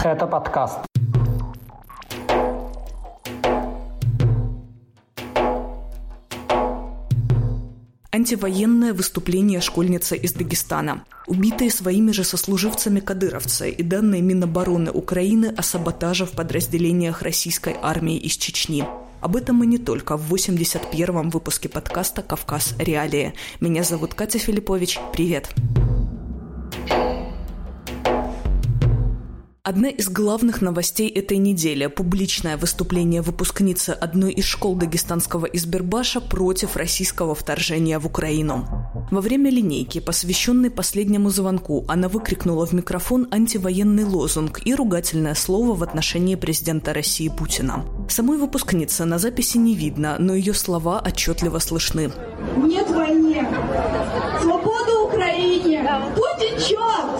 Это подкаст. Антивоенное выступление школьницы из Дагестана. Убитые своими же сослуживцами кадыровцы и данные Минобороны Украины о саботаже в подразделениях российской армии из Чечни. Об этом и не только в 81-м выпуске подкаста «Кавказ. Реалии». Меня зовут Катя Филиппович. Привет! Одна из главных новостей этой недели – публичное выступление выпускницы одной из школ дагестанского Избербаша против российского вторжения в Украину. Во время линейки, посвященной последнему звонку, она выкрикнула в микрофон антивоенный лозунг и ругательное слово в отношении президента России Путина. Самой выпускницы на записи не видно, но ее слова отчетливо слышны. Нет войне! Свобода Украине! Путин черт!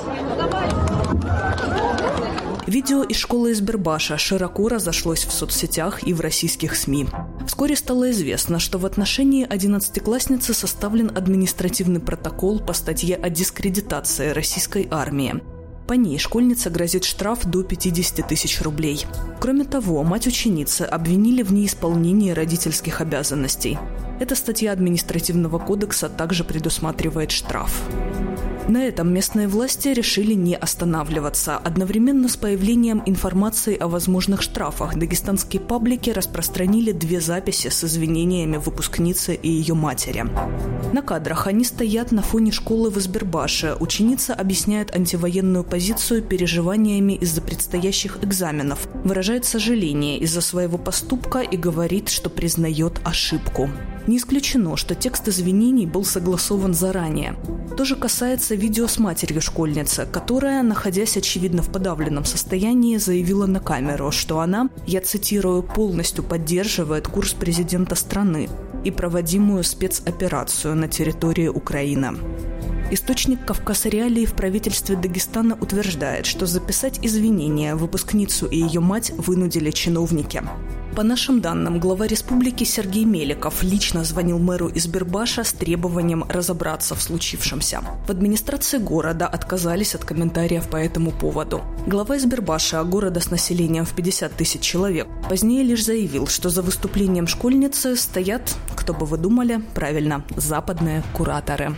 Видео из школы Избербаша широко разошлось в соцсетях и в российских СМИ. Вскоре стало известно, что в отношении 11-классницы составлен административный протокол по статье о дискредитации российской армии. По ней школьнице грозит штраф до 50 тысяч рублей. Кроме того, мать ученицы обвинили в неисполнении родительских обязанностей. Эта статья административного кодекса также предусматривает штраф. На этом местные власти решили не останавливаться. Одновременно с появлением информации о возможных штрафах дагестанские паблики распространили 2 записи с извинениями выпускницы и ее матери. На кадрах они стоят на фоне школы в Избербаше. Ученица объясняет антивоенную позицию переживаниями из-за предстоящих экзаменов, выражает сожаление из-за своего поступка и говорит, что признает ошибку. Не исключено, что текст извинений был согласован заранее. То же касается видео с матерью школьницы, которая, находясь, очевидно, в подавленном состоянии, заявила на камеру, что она, я цитирую, полностью поддерживает курс президента страны и проводимую спецоперацию на территории Украины. Источник «Кавказ. Реалии» в правительстве Дагестана утверждает, что записать извинения выпускницу и ее мать вынудили чиновники. По нашим данным, глава республики Сергей Меликов лично звонил мэру Избербаша с требованием разобраться в случившемся. В администрации города отказались от комментариев по этому поводу. Глава Избербаша, города с населением в 50 тысяч человек, позднее лишь заявил, что за выступлением школьницы стоят, кто бы вы думали, правильно, западные кураторы.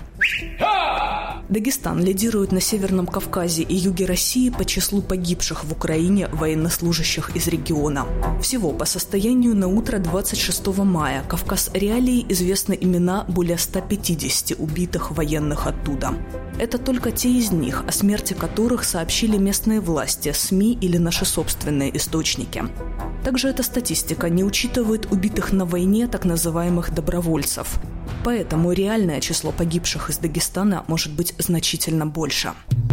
Дагестан лидирует на Северном Кавказе и юге России по числу погибших в Украине военнослужащих из региона. Всего по состоянию на утро 26 мая «Кавказ. Реалии» известны имена более 150 убитых военных оттуда. Это только те из них, о смерти которых сообщили местные власти, СМИ или наши собственные источники. Также эта статистика не учитывает убитых на войне так называемых добровольцев. Поэтому реальное число погибших из Дагестана может быть значительно больше.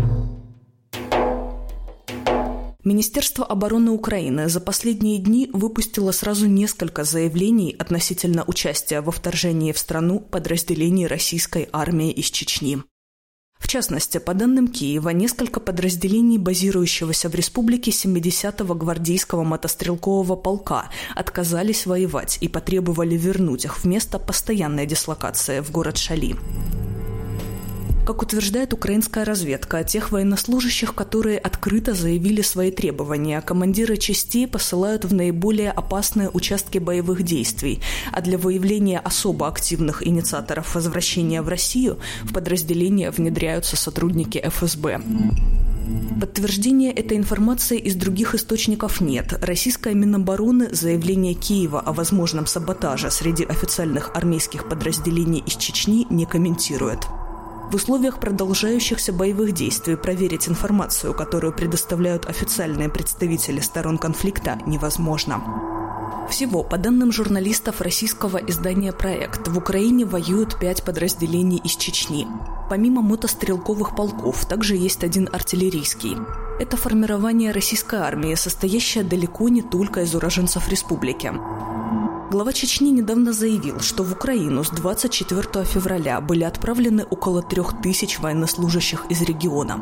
Министерство обороны Украины за последние дни выпустило сразу несколько заявлений относительно участия во вторжении в страну подразделений российской армии из Чечни. В частности, по данным Киева, несколько подразделений, базирующегося в республике 70-го гвардейского мотострелкового полка, отказались воевать и потребовали вернуть их в место постоянной дислокации в город Шали. Как утверждает украинская разведка, тех военнослужащих, которые открыто заявили свои требования, командиры частей посылают в наиболее опасные участки боевых действий, а для выявления особо активных инициаторов возвращения в Россию в подразделения внедряются сотрудники ФСБ. Подтверждения этой информации из других источников нет. Российская Минобороны заявление Киева о возможном саботаже среди официальных армейских подразделений из Чечни не комментирует. В условиях продолжающихся боевых действий проверить информацию, которую предоставляют официальные представители сторон конфликта, невозможно. Всего, по данным журналистов российского издания «Проект», в Украине воюют 5 подразделений из Чечни. Помимо мотострелковых полков, также есть один артиллерийский. Это формирование российской армии, состоящее далеко не только из уроженцев республики. Глава Чечни недавно заявил, что в Украину с 24 февраля были отправлены около 3000 военнослужащих из региона.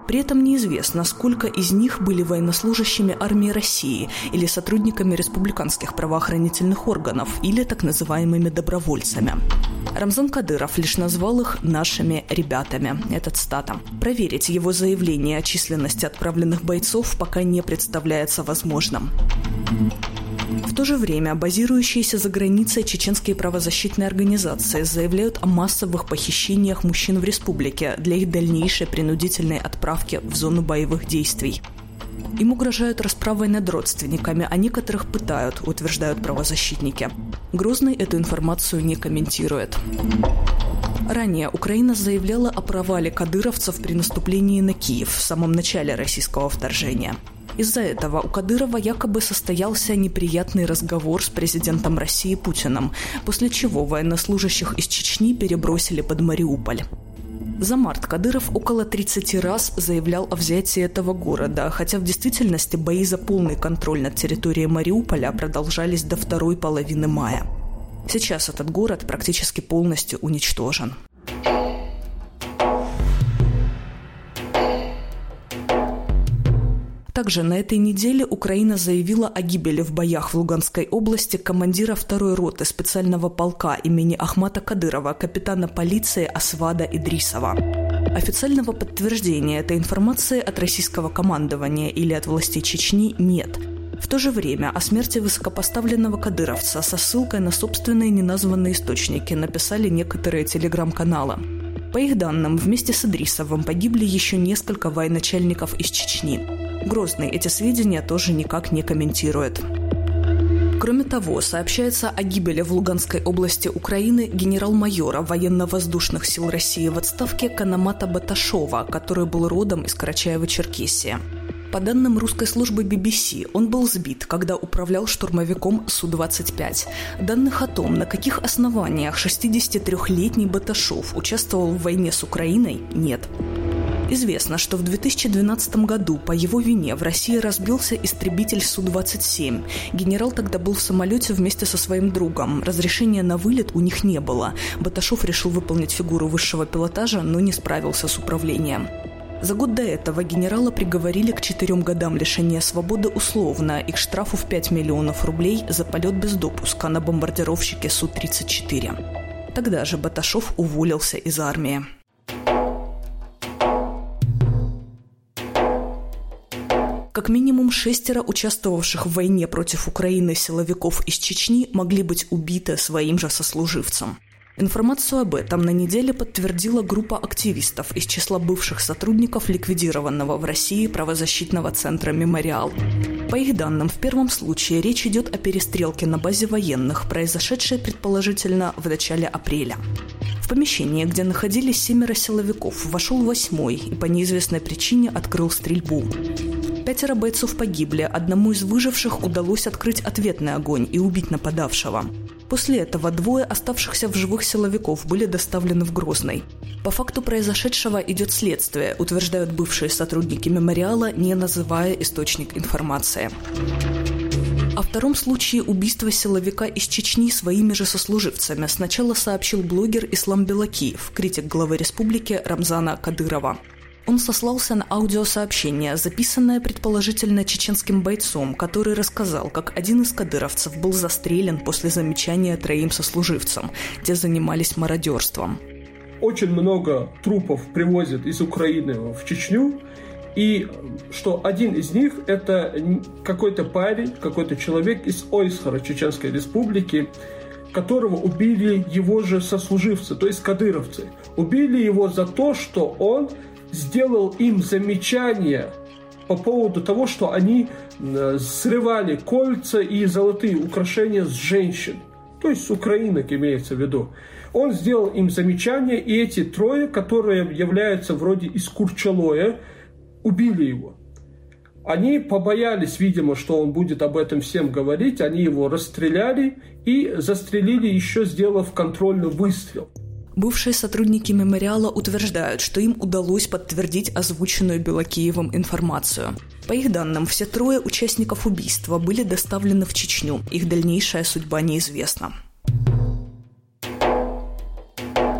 При этом неизвестно, сколько из них были военнослужащими армии России или сотрудниками республиканских правоохранительных органов или так называемыми добровольцами. Рамзан Кадыров лишь назвал их «нашими ребятами». Это цитата. Проверить его заявление о численности отправленных бойцов пока не представляется возможным. В то же время базирующиеся за границей чеченские правозащитные организации заявляют о массовых похищениях мужчин в республике для их дальнейшей принудительной отправки в зону боевых действий. Им угрожают расправой над родственниками, а некоторых пытают, утверждают правозащитники. Грозный эту информацию не комментирует. Ранее Украина заявляла о провале кадыровцев при наступлении на Киев в самом начале российского вторжения. Из-за этого у Кадырова якобы состоялся неприятный разговор с президентом России Путиным, после чего военнослужащих из Чечни перебросили под Мариуполь. За март Кадыров около 30 раз заявлял о взятии этого города, хотя в действительности бои за полный контроль над территорией Мариуполя продолжались до второй половины мая. Сейчас этот город практически полностью уничтожен. Также на этой неделе Украина заявила о гибели в боях в Луганской области командира 2-й роты специального полка имени Ахмата Кадырова, капитана полиции Асвада Идрисова. Официального подтверждения этой информации от российского командования или от властей Чечни нет. В то же время о смерти высокопоставленного кадыровца со ссылкой на собственные неназванные источники написали некоторые телеграм-каналы. По их данным, вместе с Идрисовым погибли еще несколько военачальников из Чечни. Грозный эти сведения тоже никак не комментирует. Кроме того, сообщается о гибели в Луганской области Украины генерал-майора военно-воздушных сил России в отставке Канамата Баташова, который был родом из Карачаева-Черкесии. По данным русской службы BBC, он был сбит, когда управлял штурмовиком Су-25. Данных о том, на каких основаниях 63-летний Баташов участвовал в войне с Украиной, нет. Известно, что в 2012 году по его вине в России разбился истребитель Су-27. Генерал тогда был в самолете вместе со своим другом. Разрешения на вылет у них не было. Баташов решил выполнить фигуру высшего пилотажа, но не справился с управлением. За год до этого генерала приговорили к 4 годам лишения свободы условно и к штрафу в 5 миллионов рублей за полет без допуска на бомбардировщике Су-34. Тогда же Баташов уволился из армии. Как минимум 6 участвовавших в войне против Украины силовиков из Чечни могли быть убиты своим же сослуживцем. Информацию об этом на неделе подтвердила группа активистов из числа бывших сотрудников ликвидированного в России правозащитного центра «Мемориал». По их данным, в первом случае речь идет о перестрелке на базе военных, произошедшей предположительно в начале апреля. В помещение, где находились 7 силовиков, вошел 8-й и по неизвестной причине открыл стрельбу. 5 бойцов погибли, одному из выживших удалось открыть ответный огонь и убить нападавшего. После этого 2 оставшихся в живых силовиков были доставлены в Грозный. По факту произошедшего идет следствие, утверждают бывшие сотрудники «Мемориала», не называя источник информации. О втором случае убийства силовика из Чечни своими же сослуживцами сначала сообщил блогер Ислам Белакиев, критик главы республики Рамзана Кадырова. Он сослался на аудиосообщение, записанное предположительно чеченским бойцом, который рассказал, как один из кадыровцев был застрелен после замечания 3 сослуживцам. Те занимались мародерством. Очень много трупов привозят из Украины в Чечню, и что один из них – это какой-то парень, какой-то человек из Ойсхара, Чеченской республики, которого убили его же сослуживцы, то есть кадыровцы. Убили его за то, что он сделал им замечание по поводу того, что они срывали кольца и золотые украшения с женщин. То есть с украинок имеется в виду. Он сделал им замечание, и эти 3, которые являются вроде из Курчалоя, убили его. Они побоялись, видимо, что он будет об этом всем говорить. Они его расстреляли и застрелили, еще сделав контрольный выстрел. Бывшие сотрудники «Мемориала» утверждают, что им удалось подтвердить озвученную Белакиевым информацию. По их данным, все 3 участников убийства были доставлены в Чечню. Их дальнейшая судьба неизвестна.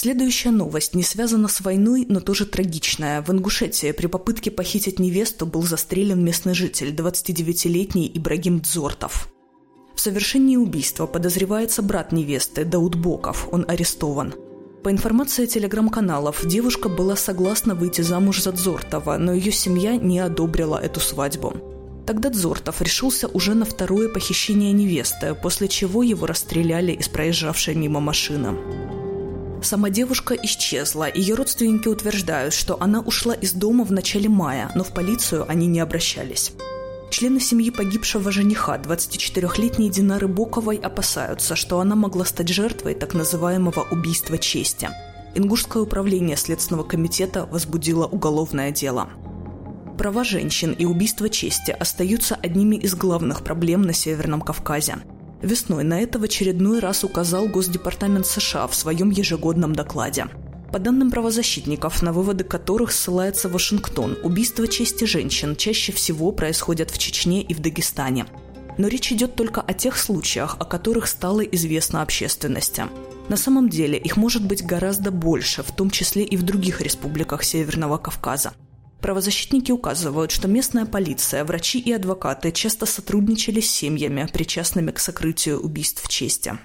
Следующая новость не связана с войной, но тоже трагичная. В Ингушетии при попытке похитить невесту был застрелен местный житель, 29-летний Ибрагим Дзортов. В совершении убийства подозревается брат невесты, Дауд Боков. Он арестован. По информации телеграм-каналов, девушка была согласна выйти замуж за Дзортова, но ее семья не одобрила эту свадьбу. Тогда Дзортов решился уже на второе похищение невесты, после чего его расстреляли из проезжавшей мимо машины. Сама девушка исчезла. Ее родственники утверждают, что она ушла из дома в начале мая, но в полицию они не обращались. Члены семьи погибшего жениха, 24-летней Динары Боковой, опасаются, что она могла стать жертвой так называемого убийства чести. Ингушское управление Следственного комитета возбудило уголовное дело. Права женщин и убийство чести остаются одними из главных проблем на Северном Кавказе. Весной на это в очередной раз указал Госдепартамент США в своем ежегодном докладе. По данным правозащитников, на выводы которых ссылается Вашингтон, убийства чести женщин чаще всего происходят в Чечне и в Дагестане. Но речь идет только о тех случаях, о которых стало известно общественности. На самом деле их может быть гораздо больше, в том числе и в других республиках Северного Кавказа. Правозащитники указывают, что местная полиция, врачи и адвокаты часто сотрудничали с семьями, причастными к сокрытию убийств чести.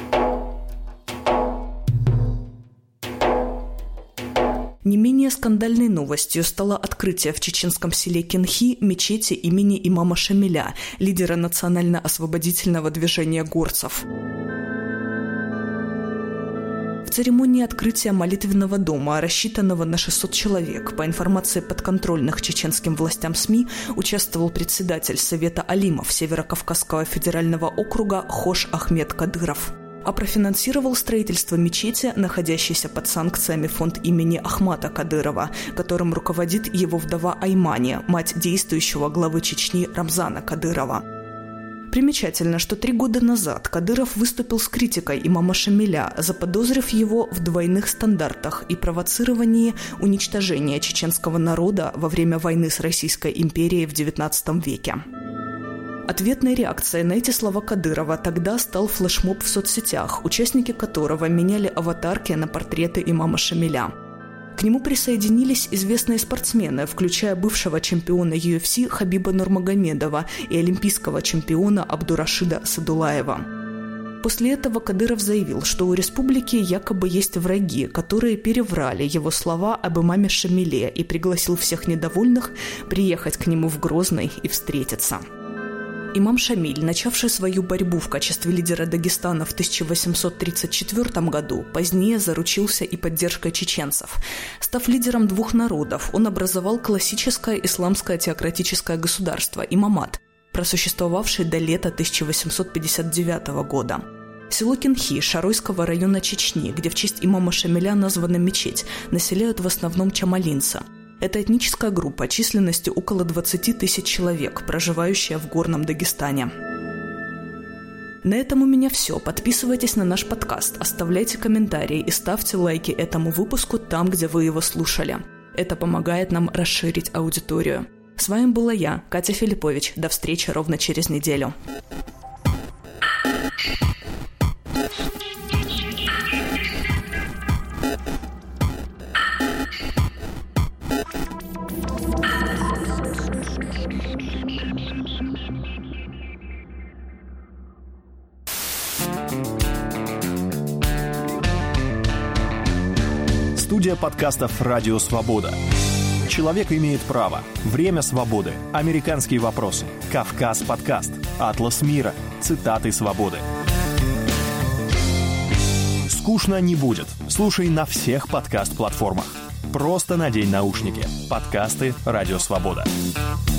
Не менее скандальной новостью стало открытие в чеченском селе Кенхи мечети имени имама Шамиля, лидера национально-освободительного движения горцев. В церемонии открытия молитвенного дома, рассчитанного на 600 человек, по информации подконтрольных чеченским властям СМИ, участвовал председатель Совета алимов Северокавказского федерального округа Хош Ахмед Кадыров. А профинансировал строительство мечети, находящейся под санкциями фонд имени Ахмата Кадырова, которым руководит его вдова Аймани, мать действующего главы Чечни Рамзана Кадырова. Примечательно, что 3 года назад Кадыров выступил с критикой имама Шамиля, заподозрив его в двойных стандартах и провоцировании уничтожения чеченского народа во время войны с Российской империей в XIX веке. Ответной реакцией на эти слова Кадырова тогда стал флешмоб в соцсетях, участники которого меняли аватарки на портреты имама Шамиля. К нему присоединились известные спортсмены, включая бывшего чемпиона UFC Хабиба Нурмагомедова и олимпийского чемпиона Абдурашида Садулаева. После этого Кадыров заявил, что у республики якобы есть враги, которые переврали его слова об имаме Шамиле, и пригласил всех недовольных приехать к нему в Грозный и встретиться. Имам Шамиль, начавший свою борьбу в качестве лидера Дагестана в 1834 году, позднее заручился и поддержкой чеченцев. Став лидером 2 народов, он образовал классическое исламское теократическое государство – имамат, просуществовавшее до лета 1859 года. Село Кенхи Шаройского района Чечни, где в честь имама Шамиля названа мечеть, населяют в основном чамалинцы. Это этническая группа численностью около 20 тысяч человек, проживающая в горном Дагестане. На этом у меня все. Подписывайтесь на наш подкаст, оставляйте комментарии и ставьте лайки этому выпуску там, где вы его слушали. Это помогает нам расширить аудиторию. С вами была я, Катя Филиппович. До встречи ровно через неделю. Студия подкастов «Радио Свобода». Человек имеет право. Время свободы. Американские вопросы. Кавказ подкаст. Атлас мира. Цитаты свободы. Скучно не будет. Слушай на всех подкаст-платформах. Просто надень наушники. Подкасты «Радио Свобода».